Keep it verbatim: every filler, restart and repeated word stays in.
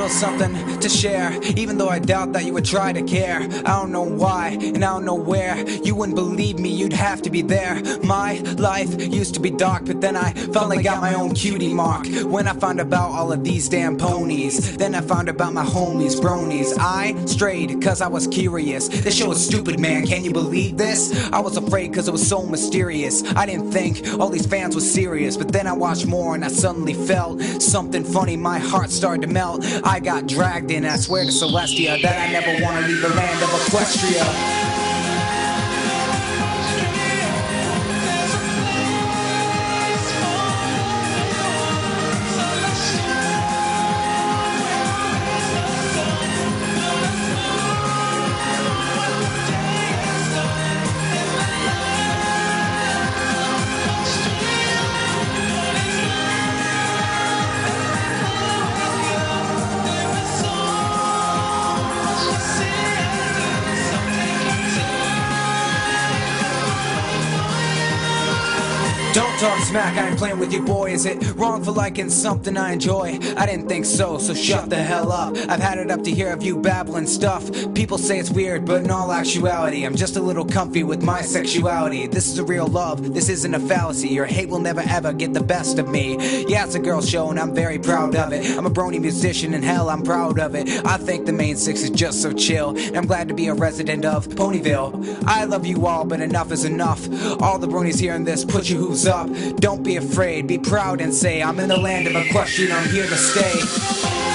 little something to share, even though I doubt that you would try to care. I don't know why, and I don't know where. You wouldn't believe me, you'd have to be there. My life used to be dark, but then I finally got my own cutie mark. When I found about all of these damn ponies, then I found about my homies, bronies. I strayed cause I was curious. This show is stupid, man, can you believe this? I was afraid cause it was so mysterious. I didn't think all these fans were serious, but then I watched more and I suddenly felt something funny. My heart started to melt. I got dragged in, I swear to Celestia that I never want to leave the land of Equestria. Don't talk smack, I ain't playing with your boy. Is it wrong for liking something I enjoy? I didn't think so, so shut the hell up. I've had it up to hear of you babbling stuff. People say it's weird, but in all actuality I'm just a little comfy with my sexuality. This is a real love, this isn't a fallacy. Your hate will never ever get the best of me. Yeah, it's a girl show and I'm very proud of it. I'm a brony musician and hell, I'm proud of it. I think the main six is just so chill, and I'm glad to be a resident of Ponyville. I love you all, but enough is enough. All the bronies hearing this, put your hooves up. Don't be afraid, be proud and say I'm in the land of Equestria, I'm here to stay.